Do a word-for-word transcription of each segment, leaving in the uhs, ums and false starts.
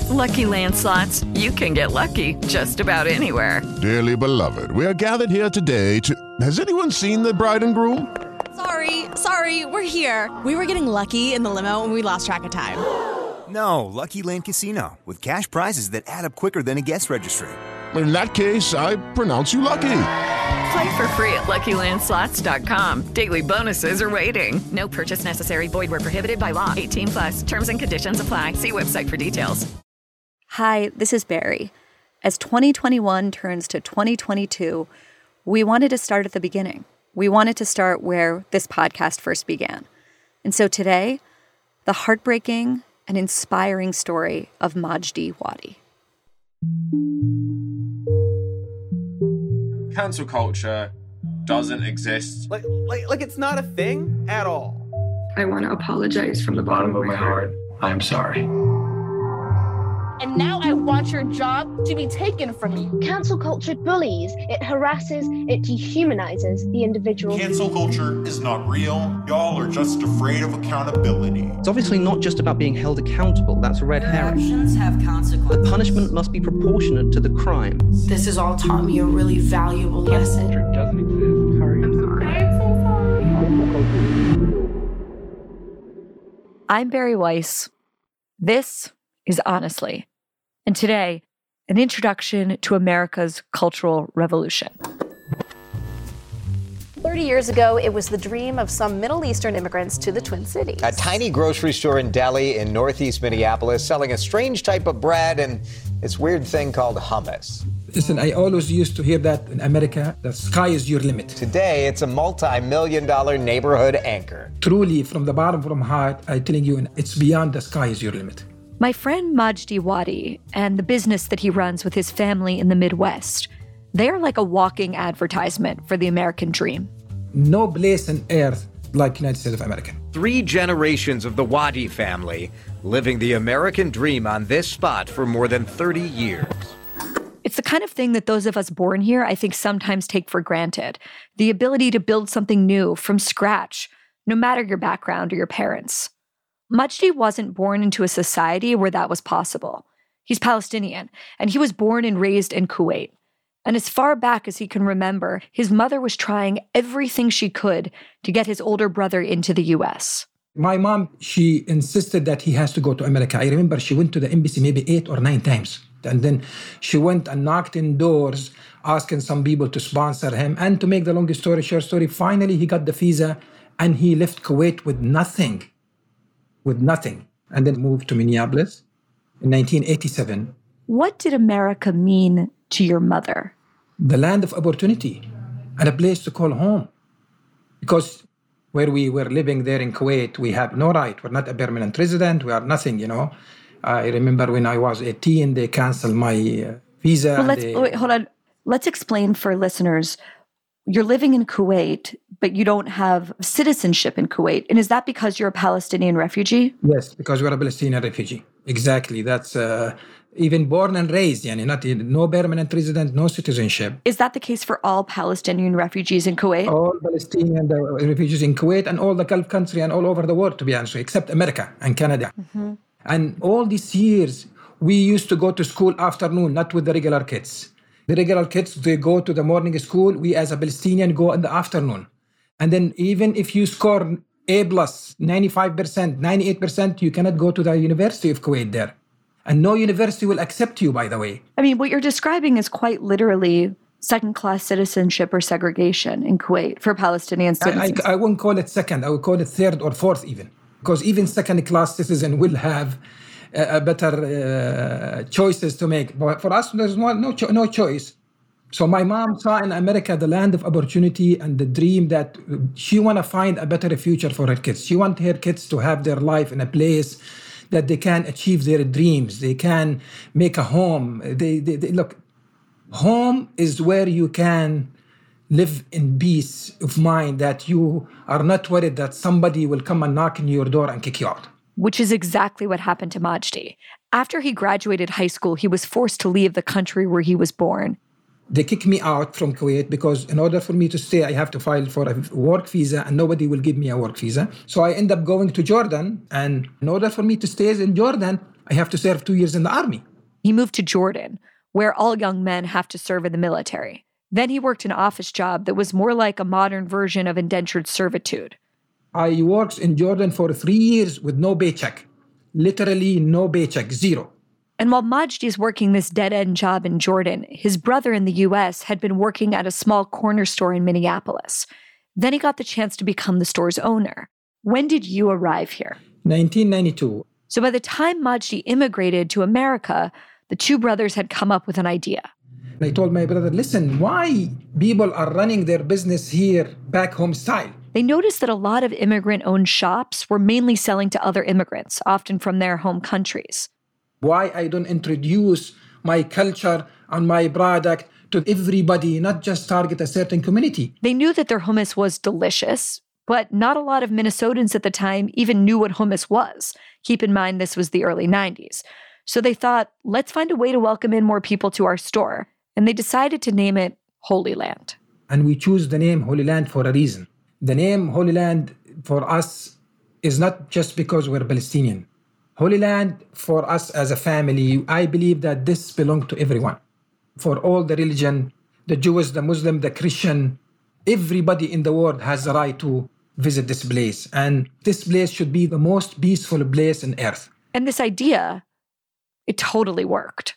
With Lucky Land Slots, you can get lucky just about anywhere. Dearly beloved, we are gathered here today to... Has anyone seen the bride and groom? Sorry, sorry, we're here. We were getting lucky in the limo and we lost track of time. No, Lucky Land Casino, with cash prizes that add up quicker than a guest registry. In that case, I pronounce you lucky. Play for free at Lucky Land Slots dot com. Daily bonuses are waiting. No purchase necessary. Void where prohibited by law. eighteen plus. Terms and conditions apply. See website for details. Hi, this is Barry. As twenty twenty-one turns to twenty twenty-two, we wanted to start at the beginning. We wanted to start where this podcast first began. And so today, the heartbreaking and inspiring story of Majdi Wadi. Cancel culture doesn't exist. Like, like, like it's not a thing at all. I want to apologize from the bottom of my heart. I'm sorry. And now I want your job to be taken from you. Cancel culture bullies. It harasses, it dehumanizes the individual. Cancel culture is not real. Y'all are just afraid of accountability. It's obviously not just about being held accountable. That's a red herring. Actions have consequences. The punishment must be proportionate to the crime. This has all taught me a really valuable lesson. Culture doesn't exist. Sorry. I'm sorry. I'm so sorry. I'm Barry Weiss. This is Honestly. And today, an introduction to America's cultural revolution. thirty years ago, it was the dream of some Middle Eastern immigrants to the Twin Cities. A tiny grocery store in Delhi in northeast Minneapolis selling a strange type of bread and this weird thing called hummus. Listen, I always used to hear that in America, the sky is your limit. Today, it's a multi-million dollar neighborhood anchor. Truly, from the bottom from heart, I'm telling you, it's beyond the sky is your limit. My friend Majdi Wadi and the business that he runs with his family in the Midwest, they are like a walking advertisement for the American dream. No place on earth like United States of America. Three generations of the Wadi family living the American dream on this spot for more than thirty years. It's the kind of thing that those of us born here, I think, sometimes take for granted. The ability to build something new from scratch, no matter your background or your parents. Majdi wasn't born into a society where that was possible. He's Palestinian, and he was born and raised in Kuwait. And as far back as he can remember, his mother was trying everything she could to get his older brother into the U S. My mom, she insisted that he has to go to America. I remember she went to the embassy maybe eight or nine times. And then she went and knocked in doors, asking some people to sponsor him. And to make the long story short story, finally he got the visa and he left Kuwait with nothing. With nothing. And then moved to Minneapolis in nineteen eighty-seven. What did America mean to your mother? The land of opportunity and a place to call home. Because where we were living there in Kuwait, we have no right. We're not a permanent resident. We are nothing, you know. I remember when I was eighteen, they canceled my uh, visa. Well, let's, they, wait, hold on. Let's explain for listeners. You're living in Kuwait, but you don't have citizenship in Kuwait. And is that because you're a Palestinian refugee? Yes, because we're a Palestinian refugee. Exactly. That's uh, even born and raised, yani, not no permanent resident, no citizenship. Is that the case for all Palestinian refugees in Kuwait? All Palestinian refugees in Kuwait and all the Gulf country and all over the world, to be honest, except America and Canada. Mm-hmm. And all these years, we used to go to school afternoon, not with the regular kids. The regular kids, they go to the morning school. We as a Palestinian go in the afternoon. And then even if you score A plus, ninety-five percent, ninety-eight percent, you cannot go to the University of Kuwait there. And no university will accept you, by the way. I mean, what you're describing is quite literally second-class citizenship or segregation in Kuwait for Palestinian citizens. I, I, I wouldn't call it second. I would call it third or fourth even. Because even second-class citizens will have uh, better uh, choices to make. But for us, there's no, no, cho- no choice. So my mom saw in America the land of opportunity and the dream that she want to find a better future for her kids. She want her kids to have their life in a place that they can achieve their dreams. They can make a home. They, they, they look, home is where you can live in peace of mind, that you are not worried that somebody will come and knock on your door and kick you out. Which is exactly what happened to Majdi. After he graduated high school, he was forced to leave the country where he was born. They kicked me out from Kuwait because in order for me to stay, I have to file for a work visa and nobody will give me a work visa. So I end up going to Jordan. And in order for me to stay in Jordan, I have to serve two years in the army. He moved to Jordan, where all young men have to serve in the military. Then he worked an office job that was more like a modern version of indentured servitude. I worked in Jordan for three years with no paycheck. Literally no paycheck, zero. And while Majdi is working this dead-end job in Jordan, his brother in the U S had been working at a small corner store in Minneapolis. Then he got the chance to become the store's owner. When did you arrive here? nineteen ninety-two. So by the time Majdi immigrated to America, the two brothers had come up with an idea. I told my brother, listen, why people are running their business here back home style? They noticed that a lot of immigrant-owned shops were mainly selling to other immigrants, often from their home countries. Why I don't introduce my culture and my product to everybody, not just target a certain community? They knew that their hummus was delicious, but not a lot of Minnesotans at the time even knew what hummus was. Keep in mind, this was the early nineties. So they thought, let's find a way to welcome in more people to our store. And they decided to name it Holy Land. And we choose the name Holy Land for a reason. The name Holy Land for us is not just because we're Palestinian. Holy Land for us as a family, I believe that this belongs to everyone. For all the religion, the Jewish, the Muslim, the Christian, everybody in the world has the right to visit this place. And this place should be the most peaceful place on earth. And this idea, it totally worked.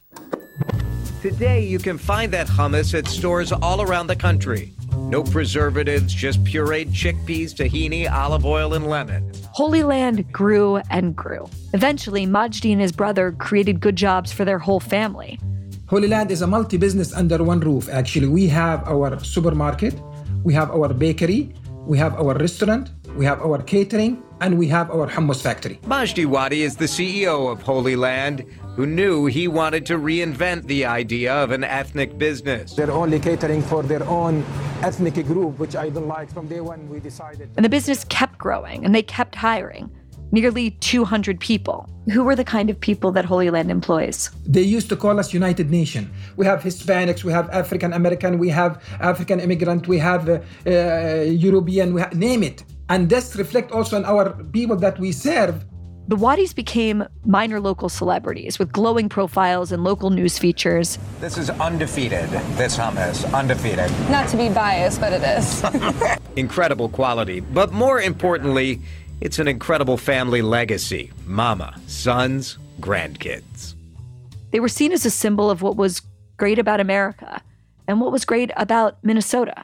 Today, you can find that hummus at stores all around the country. No preservatives, just pureed chickpeas, tahini, olive oil, and lemon. Holy Land grew and grew. Eventually, Majdi and his brother created good jobs for their whole family. Holy Land is a multi-business under one roof, actually. We have our supermarket, we have our bakery, we have our restaurant, we have our catering, and we have our hummus factory. Majdi Wadi is the C E O of Holy Land, who knew he wanted to reinvent the idea of an ethnic business. They're only catering for their own ethnic group, which I don't like. From day one, we decided. And the business kept growing, and they kept hiring. Nearly two hundred people. Who were the kind of people that Holy Land employs? They used to call us United Nation. We have Hispanics, we have African American, we have African immigrant, we have uh, uh, European, we ha- name it. And this reflects also on our people that we serve. The Wadis became minor local celebrities with glowing profiles and local news features. This is undefeated, this hummus, undefeated. Not to be biased, but it is. Incredible quality, but more importantly, it's an incredible family legacy. Mama, sons, grandkids. They were seen as a symbol of what was great about America and what was great about Minnesota.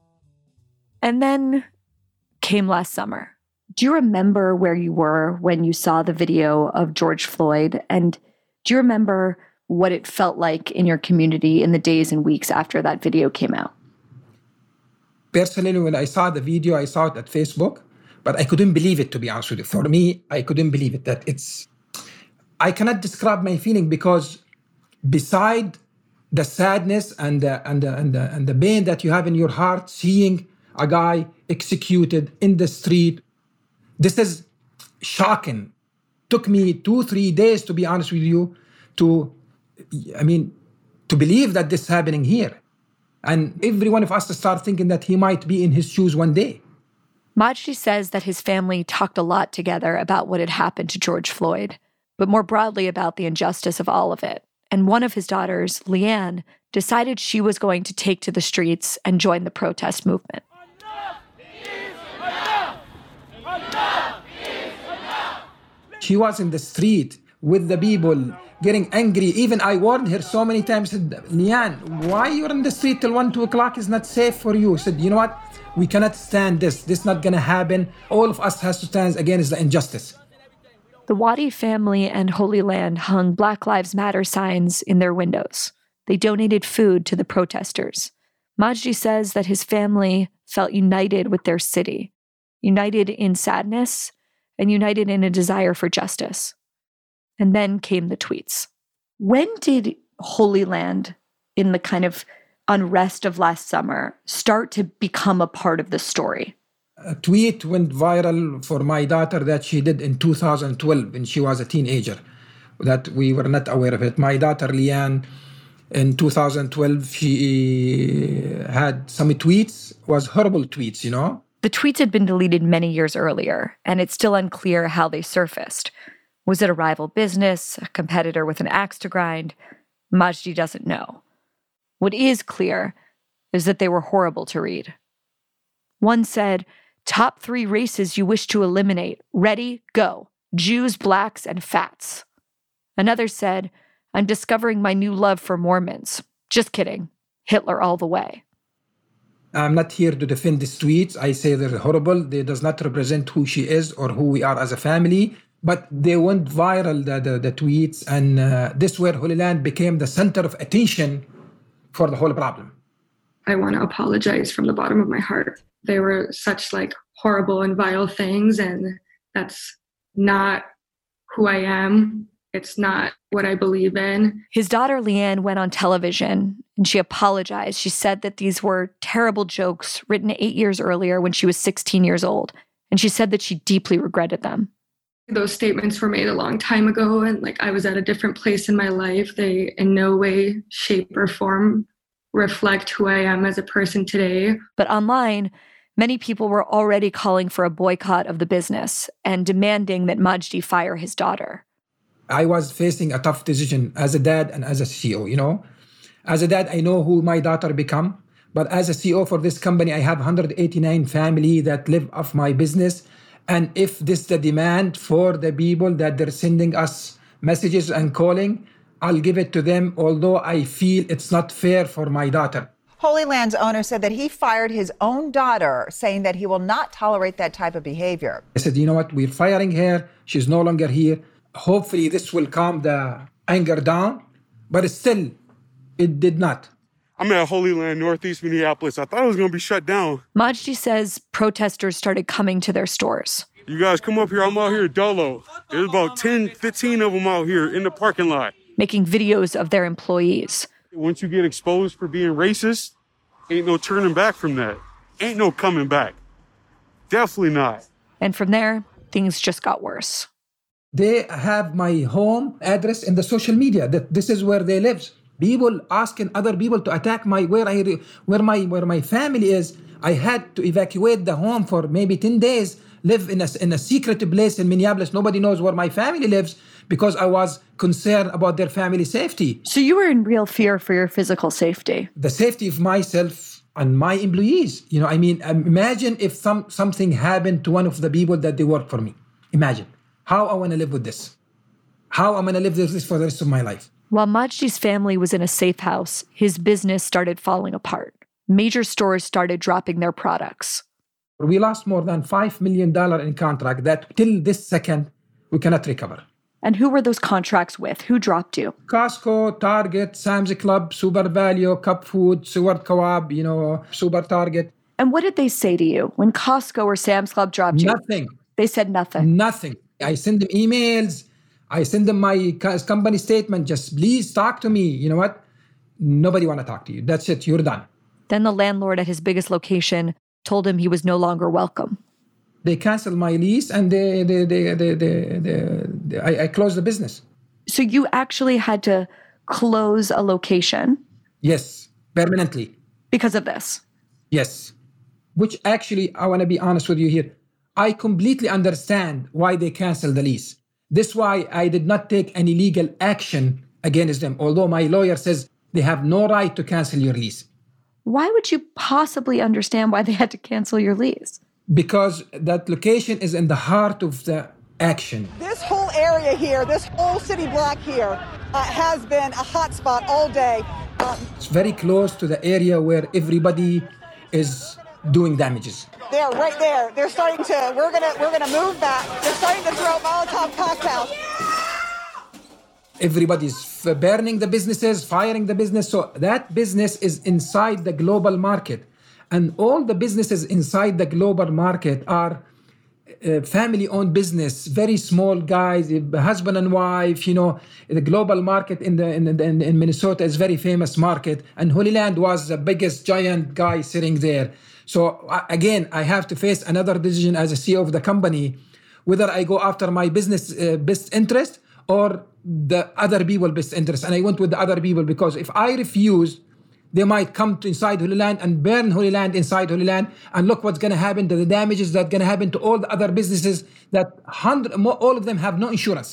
And then came last summer. Do you remember where you were when you saw the video of George Floyd? And do you remember what it felt like in your community in the days and weeks after that video came out? Personally, when I saw the video, I saw it at Facebook, but I couldn't believe it, to be honest with you. For me, I couldn't believe it. That it's, I cannot describe my feeling because beside the sadness and the, and the, and the, and the pain that you have in your heart, seeing a guy executed in the street, this is shocking. Took me two, three days, to be honest with you, to, I mean, to believe that this is happening here. And every one of us to start thinking that he might be in his shoes one day. Majdi says that his family talked a lot together about what had happened to George Floyd, but more broadly about the injustice of all of it. And one of his daughters, Leanne, decided she was going to take to the streets and join the protest movement. She was in the street with the people, getting angry. Even I warned her so many times, said, Leanne, why you're in the street till one, two o'clock is not safe for you? I said, you know what? We cannot stand this. This is not going to happen. All of us has to stand against the injustice. The Wadi family and Holy Land hung Black Lives Matter signs in their windows. They donated food to the protesters. Majdi says that his family felt united with their city, united in sadness, and united in a desire for justice. And then came the tweets. When did Holy Land, in the kind of unrest of last summer, start to become a part of the story? A tweet went viral for my daughter that she did in two thousand twelve when she was a teenager, that we were not aware of it. My daughter, Leanne, in two thousand twelve, she had some tweets, was horrible tweets, you know? The tweets had been deleted many years earlier, and it's still unclear how they surfaced. Was it a rival business, a competitor with an axe to grind? Majdi doesn't know. What is clear is that they were horrible to read. One said, top three races you wish to eliminate. Ready, go. Jews, blacks, and fats. Another said, I'm discovering my new love for Mormons. Just kidding. Hitler all the way. I'm not here to defend these tweets. I say they're horrible. They does not represent who she is or who we are as a family. But they went viral, the, the, the tweets, and uh, this where Holy Land became the center of attention for the whole problem. I want to apologize from the bottom of my heart. They were such like horrible and vile things, and that's not who I am. It's not what I believe in. His daughter Leanne went on television and she apologized. She said that these were terrible jokes written eight years earlier when she was sixteen years old. And she said that she deeply regretted them. Those statements were made a long time ago, and like I was at a different place in my life. They in no way, shape, or form reflect who I am as a person today. But online, many people were already calling for a boycott of the business and demanding that Majdi fire his daughter. I was facing a tough decision as a dad and as a C E O, you know. As a dad, I know who my daughter become. But as a C E O for this company, I have one hundred eighty-nine family that live off my business. And if this is the demand for the people that they're sending us messages and calling, I'll give it to them, although I feel it's not fair for my daughter. Holy Land's owner said that he fired his own daughter, saying that he will not tolerate that type of behavior. I said, you know what, we're firing her. She's no longer here. Hopefully this will calm the anger down, but still, it did not. I'm at Holy Land, Northeast Minneapolis. I thought it was going to be shut down. Majdi says protesters started coming to their stores. You guys come up here. I'm out here at Dolo. There's about ten, fifteen of them out here in the parking lot. Making videos of their employees. Once you get exposed for being racist, ain't no turning back from that. Ain't no coming back. Definitely not. And from there, things just got worse. They have my home address in the social media. That this is where they live. People asking other people to attack my where I where my where my family is. I had to evacuate the home for maybe ten days. Live in a in a secret place in Minneapolis. Nobody knows where my family lives because I was concerned about their family safety. So you were in real fear for your physical safety. The safety of myself and my employees. You know, I mean, imagine if some something happened to one of the people that they work for me. Imagine how I want to live with this. How I'm going to live with this for the rest of my life. While Majdi's family was in a safe house, his business started falling apart. Major stores started dropping their products. We lost more than five million dollars in contract that till this second, we cannot recover. And who were those contracts with? Who dropped you? Costco, Target, Sam's Club, Super Value, Cup Food, Seward Co-op, you know, Super Target. And what did they say to you when Costco or Sam's Club dropped you? Nothing. They said nothing. Nothing. I send them emails. I send them my company statement. Just please talk to me. You know what? Nobody want to talk to you. That's it. You're done. Then the landlord at his biggest location told him he was no longer welcome. They canceled my lease and they, they, they, they, they, they, they, I, I closed the business. So you actually had to close a location? Yes, permanently. Because of this? Yes. Which actually, I want to be honest with you here. I completely understand why they canceled the lease. This is why I did not take any legal action against them, although my lawyer says they have no right to cancel your lease. Why would you possibly understand why they had to cancel your lease? Because that location is in the heart of the action. This whole area here, this whole city block here, uh, has been a hot spot all day. Uh, it's very close to the area where everybody is doing damages. They're right there. They're starting to, we're gonna we're gonna move back. They're starting to throw Molotov cocktails. Everybody's burning the businesses, firing the business. So that business is inside the global market. And all the businesses inside the global market are uh, family-owned business, very small guys, husband and wife. You know, the global market in the in, in, in Minnesota is very famous market. And Holy Land was the biggest giant guy sitting there. So again, I have to face another decision as a C E O of the company, whether I go after my business uh, best interest or the other people best interest. And I went with the other people because if I refuse, they might come to inside Holy Land and burn Holy Land inside Holy Land. And look what's going to happen to the damages that going to happen to all the other businesses that hundred, all of them have no insurance.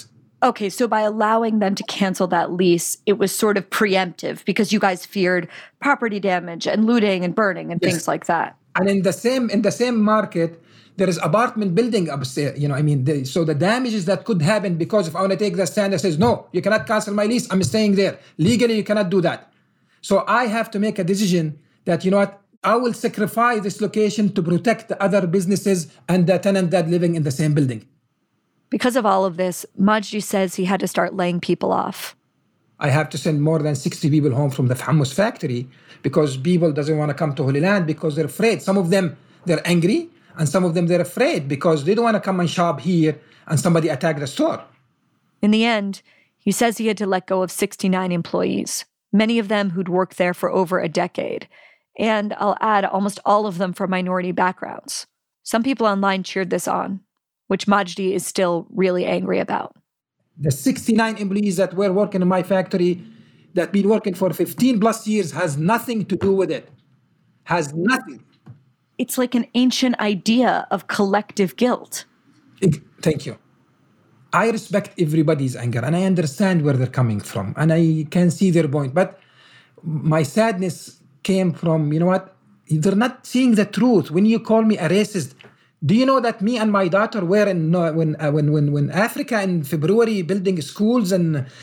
Okay, so by allowing them to cancel that lease, it was sort of preemptive because you guys feared property damage and looting and burning and Yes. things like that. And in the same in the same market, there is apartment building upstairs. You know, I mean, the, so the damages that could happen because if I want to take the stand that says, no, you cannot cancel my lease, I'm staying there. Legally, you cannot do that. So I have to make a decision that, you know what, I will sacrifice this location to protect the other businesses and the tenant that living in the same building. Because of all of this, Majdi says he had to start laying people off. I have to send more than sixty people home from the hummus factory because people doesn't want to come to Holy Land because they're afraid. Some of them, they're angry, and some of them, they're afraid because they don't want to come and shop here and somebody attack the store. In the end, he says he had to let go of sixty-nine employees, many of them who'd worked there for over a decade. And I'll add, almost all of them from minority backgrounds. Some people online cheered this on, which Majdi is still really angry about. The sixty-nine employees that were working in my factory that been working for fifteen plus years has nothing to do with it. Has nothing. It's like an ancient idea of collective guilt. Thank you. I respect everybody's anger and I understand where they're coming from and I can see their point. But my sadness came from, you know what, they're not seeing the truth. When you call me a racist, do you know that me and my daughter were in uh, when, uh, when when when Africa in February building schools and uh,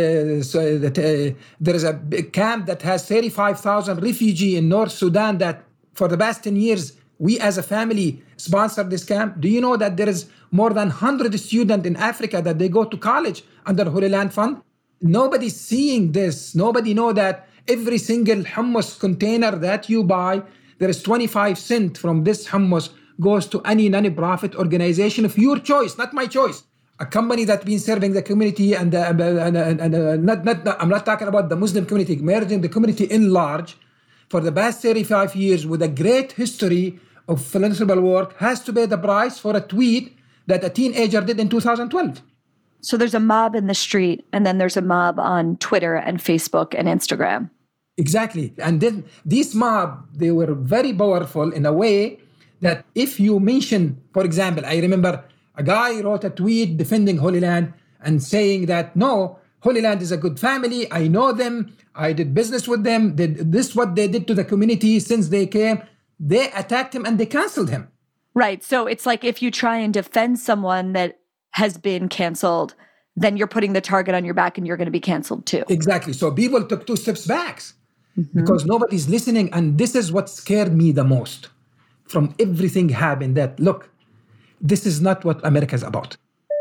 so that uh, there is a big camp that has thirty-five thousand refugees in North Sudan that for the past ten years we as a family sponsored this camp. Do you know that there is more than one hundred students in Africa that they go to college under Holy Land Fund? Nobody's seeing this. Nobody know that every single hummus container that you buy, there is twenty-five cents from this hummus goes to any non-profit organization of your choice, not my choice. A company that's been serving the community and, uh, and, uh, and uh, not, not, not, I'm not talking about the Muslim community, merging the community in large for the past thirty-five years with a great history of philanthropic work has to pay the price for a tweet that a teenager did in two thousand twelve. So there's a mob in the street and then there's a mob on Twitter and Facebook and Instagram. Exactly. And then this mob, they were very powerful in a way that if you mention, for example, I remember a guy wrote a tweet defending Holy Land and saying that, no, Holy Land is a good family. I know them. I did business with them. They, this is what they did to the community since they came. They attacked him and they canceled him. Right. So it's like if you try and defend someone that has been canceled, then you're putting the target on your back and you're going to be canceled too. Exactly. So people took two steps back mm-hmm. because nobody's listening. And this is what scared me the most. From everything happened that, look, this is not what America is about.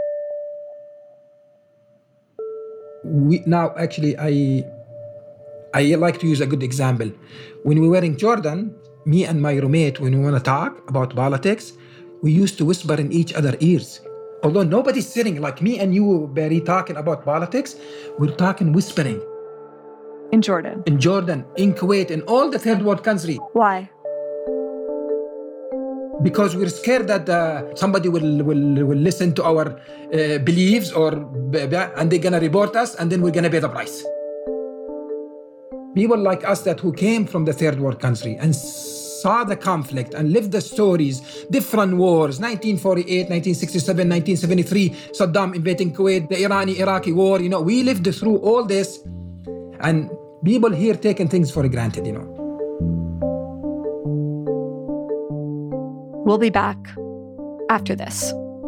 We, now, actually, I I like to use a good example. When we were in Jordan, me and my roommate, when we want to talk about politics, we used to whisper in each other's ears. Although nobody's sitting like me and you, Barry, talking about politics, we're talking whispering. In Jordan? In Jordan, in Kuwait, in all the third world countries. Why? Because we're scared that uh, somebody will, will will listen to our uh, beliefs or and they're gonna report us and then we're gonna pay the price. People like us that who came from the third world country and saw the conflict and lived the stories, different wars, nineteen forty-eight, nineteen sixty-seven, nineteen seventy-three, Saddam invading Kuwait, the Irani-Iraqi war, you know, we lived through all this and people here taking things for granted, you know. We'll be back after this.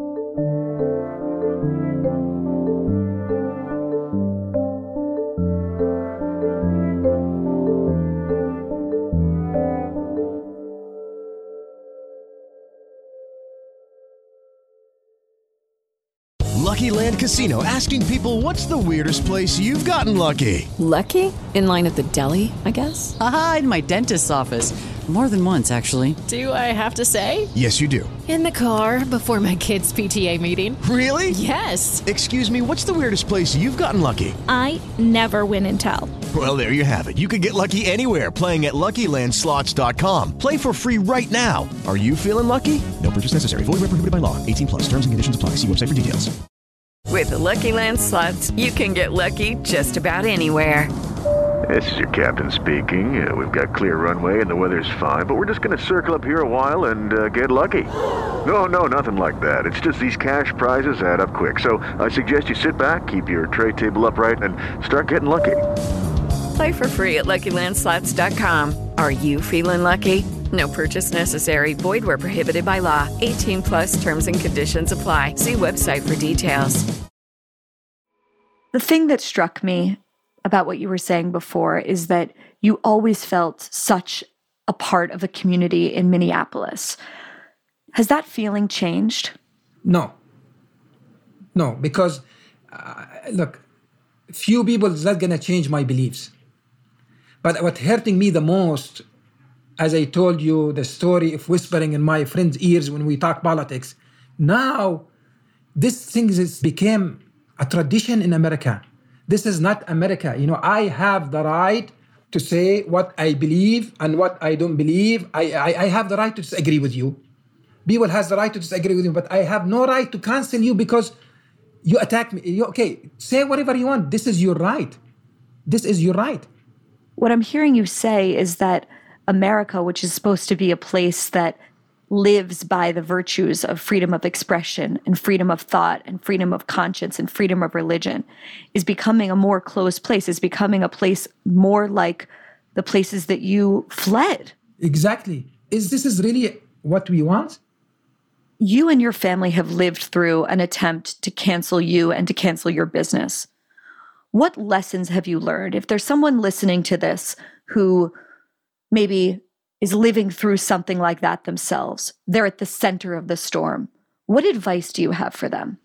Lucky Land Casino, asking people, what's the weirdest place you've gotten lucky? Lucky? In line at the deli, I guess? Aha, in my dentist's office. More than once, actually. Do I have to say? Yes, you do. In the car before my kids' P T A meeting. Really? Yes. Excuse me, what's the weirdest place you've gotten lucky? I never win and tell. Well, there you have it. You can get lucky anywhere, playing at Lucky Land Slots dot com. Play for free right now. Are you feeling lucky? No purchase necessary. Void where prohibited by law. eighteen plus. Terms and conditions apply. See website for details. With the Lucky Land Slots, you can get lucky just about anywhere. This is your captain speaking. Uh, we've got clear runway and the weather's fine, but we're just going to circle up here a while and uh, get lucky. No, no, nothing like that. It's just these cash prizes add up quick. So I suggest you sit back, keep your tray table upright, and start getting lucky. Play for free at Lucky Land Slots dot com. Are you feeling lucky? No purchase necessary. Void where prohibited by law. eighteen plus terms and conditions apply. See website for details. The thing that struck me about what you were saying before is that you always felt such a part of a community in Minneapolis. Has that feeling changed? No. No, because, uh, look, few people is not going to change my beliefs. But what hurting me the most, as I told you, the story of whispering in my friends' ears when we talk politics, now this thing has become a tradition in America. This is not America. You know, I have the right to say what I believe and what I don't believe. I, I, I have the right to disagree with you. People has the right to disagree with you, but I have no right to cancel you because you attack me. You, okay, say whatever you want. This is your right. This is your right. What I'm hearing you say is that America, which is supposed to be a place that lives by the virtues of freedom of expression and freedom of thought and freedom of conscience and freedom of religion, is becoming a more closed place, is becoming a place more like the places that you fled. Exactly. Is this is really what we want? You and your family have lived through an attempt to cancel you and to cancel your business. What lessons have you learned? If there's someone listening to this who maybe is living through something like that themselves, they're at the center of the storm, what advice do you have for them?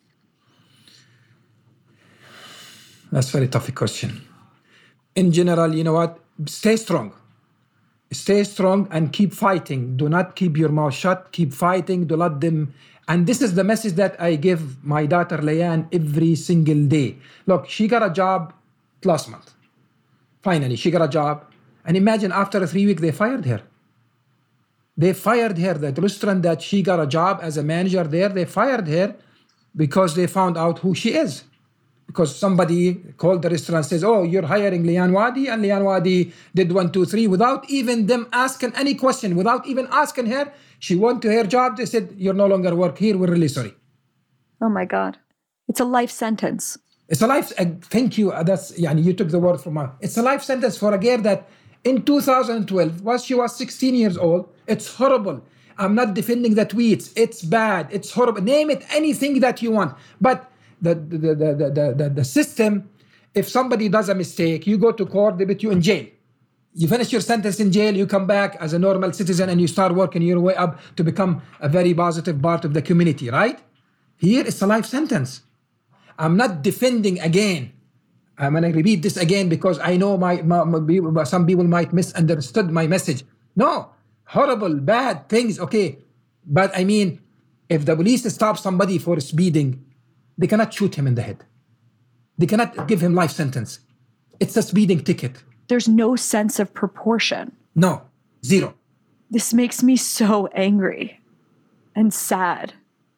That's a very tough question. In general, you know what? Stay strong. Stay strong and keep fighting. Do not keep your mouth shut. Keep fighting. Do not let them. And this is the message that I give my daughter, Leanne, every single day. Look, she got a job last month. Finally, she got a job. And imagine after three weeks, they fired her. They fired her. That restaurant that she got a job as a manager there, they fired her because they found out who she is. Because somebody called the restaurant and says, oh, you're hiring Leanne Wadi, and Leanne Wadi did one, two, three, without even them asking any question, without even asking her. She went to her job. They said, you're no longer work here. We're really sorry. Oh, my God. It's a life sentence. It's a life, uh, thank you. Uh, that's, yani, you took the word from her. It's a life sentence for a girl that in two thousand twelve, was she was sixteen years old. It's horrible. I'm not defending the tweets. It's bad. It's horrible. Name it anything that you want. But the the the the the, the, the system, if somebody does a mistake, you go to court, they put you in jail. You finish your sentence in jail, you come back as a normal citizen and you start working your way up to become a very positive part of the community, right? Here it's a life sentence. I'm not defending again. I'm going to repeat this again because I know my, my, my some people might misunderstood my message. No, horrible, bad things, okay. But I mean, if the police stop somebody for speeding, they cannot shoot him in the head. They cannot give him life sentence. It's a speeding ticket. There's no sense of proportion. No, zero. This makes me so angry and sad.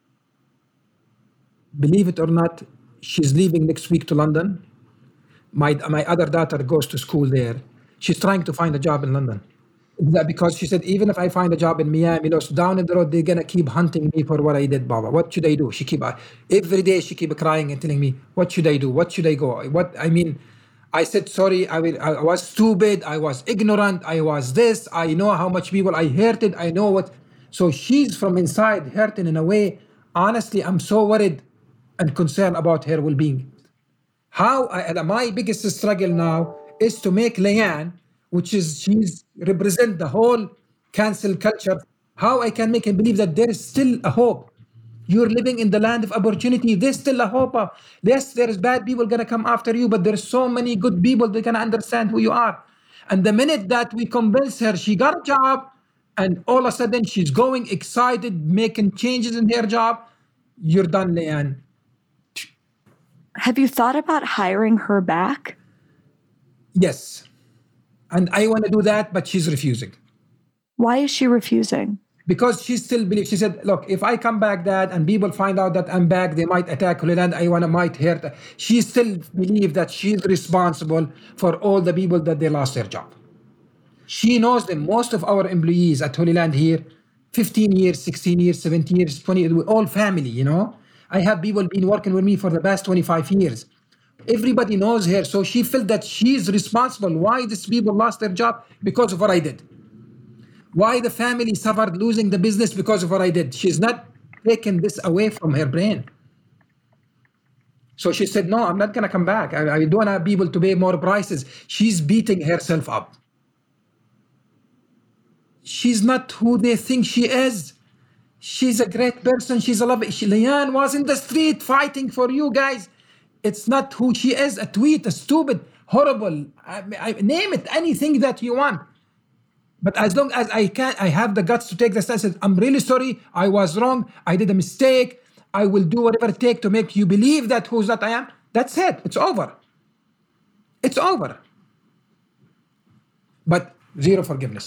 Believe it or not, she's leaving next week to London. My my other daughter goes to school there. She's trying to find a job in London. That because she said, even if I find a job in Miami, you know, down in the road, they're going to keep hunting me for what I did, Baba. What should I do? She keep, every day she keep crying and telling me, what should I do? What should I go? What, I mean, I said, sorry, I, will, I was stupid. I was ignorant. I was this. I know how much people I hurted. I know what. So she's from inside hurting in a way. Honestly, I'm so worried and concerned about her well-being. How, I, my biggest struggle now is to make Leanne, which is, she's represent the whole cancel culture, how I can make him believe that there is still a hope. You're living in the land of opportunity. There's still a hope. Yes, there's bad people going to come after you, but there's so many good people that can understand who you are. And the minute that we convince her she got a job, and all of a sudden she's going excited, making changes in her job, you're done, Leanne. Have you thought about hiring her back? Yes. And I want to do that, but she's refusing. Why is she refusing? Because she still believes, she said, look, if I come back, Dad, and people find out that I'm back, they might attack Holy Land, I want to might hurt. She still believes that she's responsible for all the people that they lost their job. She knows that most of our employees at Holy Land here, fifteen years, sixteen years, seventeen years, twenty years, we're all family, you know. I have people been working with me for the past twenty-five years. Everybody knows her, so she felt that she's responsible. Why these people lost their job? Because of what I did. Why the family suffered losing the business? Because of what I did. She's not taking this away from her brain. So she said, no, I'm not going to come back. I, I don't want people to pay more prices. She's beating herself up. She's not who they think she is. She's a great person. She's a lovely. She, Leanne was in the street fighting for you guys. It's not who she is. A tweet, a stupid, horrible, I, I, name it, anything that you want. But as long as I can, I have the guts to take the stance. I'm really sorry. I was wrong. I did a mistake. I will do whatever it takes to make you believe that who's that I am. That's it. It's over. It's over. But zero forgiveness.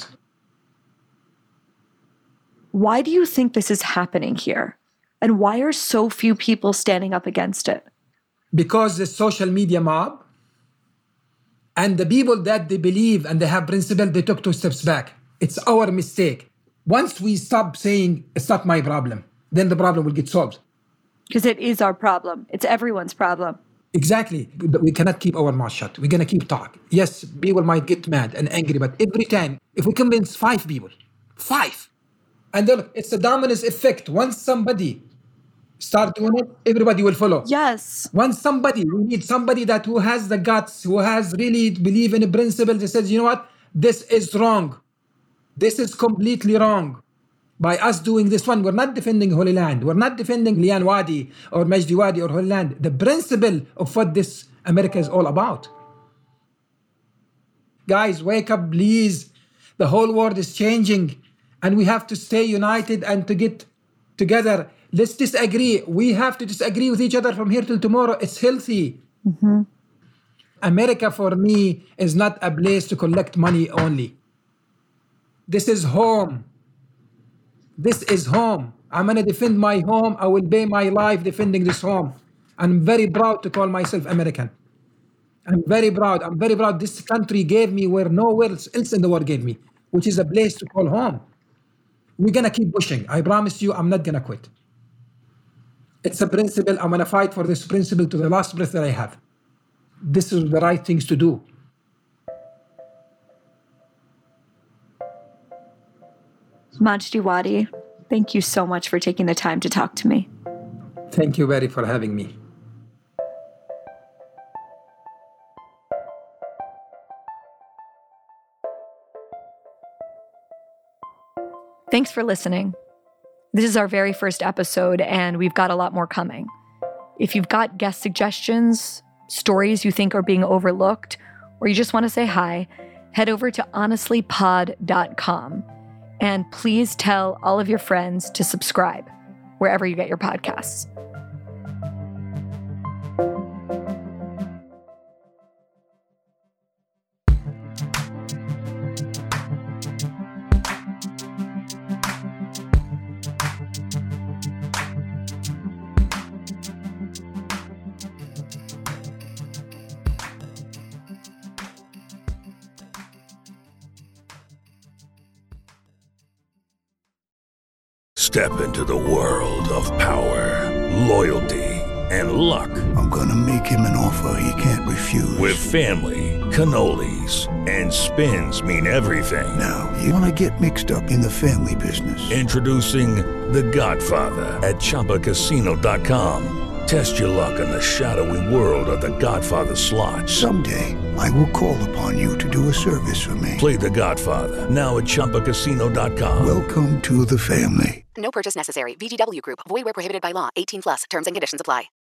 Why do you think this is happening here? And why are so few people standing up against it? Because the social media mob and the people that they believe and they have principle, they took two steps back. It's our mistake. Once we stop saying, it's not my problem, then the problem will get solved. Because it is our problem. It's everyone's problem. Exactly. We cannot keep our mouth shut. We're going to keep talking. Yes, people might get mad and angry, but every time, if we convince five people, five, and then it's a domino effect. Once somebody start doing it, everybody will follow. Yes. Once somebody, we need somebody that who has the guts, who has really believe in a principle that says, you know what, this is wrong. This is completely wrong. By us doing this one, we're not defending Holy Land. We're not defending Lian Wadi or Majdi Wadi or Holy Land. The principle of what this America is all about. Guys, wake up, please. The whole world is changing and we have to stay united and to get together. Let's disagree. We have to disagree with each other from here till tomorrow. It's healthy. Mm-hmm. America, for me, is not a place to collect money only. This is home. This is home. I'm going to defend my home. I will pay my life defending this home. I'm very proud to call myself American. I'm very proud. I'm very proud. This country gave me where nowhere else in the world gave me, which is a place to call home. We're going to keep pushing. I promise you, I'm not going to quit. It's a principle. I'm going to fight for this principle to the last breath that I have. This is the right things to do. Majdi Wadi, thank you so much for taking the time to talk to me. Thank you, Barry, for having me. Thanks for listening. This is our very first episode, and we've got a lot more coming. If you've got guest suggestions, stories you think are being overlooked, or you just want to say hi, head over to honestly pod dot com. And please tell all of your friends to subscribe wherever you get your podcasts. Step into the world of power, loyalty, and luck. I'm gonna make him an offer he can't refuse. With family, cannolis, and spins mean everything. Now, you wanna get mixed up in the family business. Introducing The Godfather at Chumba Casino dot com. Test your luck in the shadowy world of The Godfather slot. Someday, I will call upon you to do a service for me. Play The Godfather, now at Chumba Casino dot com. Welcome to the family. No purchase necessary. V G W Group. Void where prohibited by law. eighteen plus. Terms and conditions apply.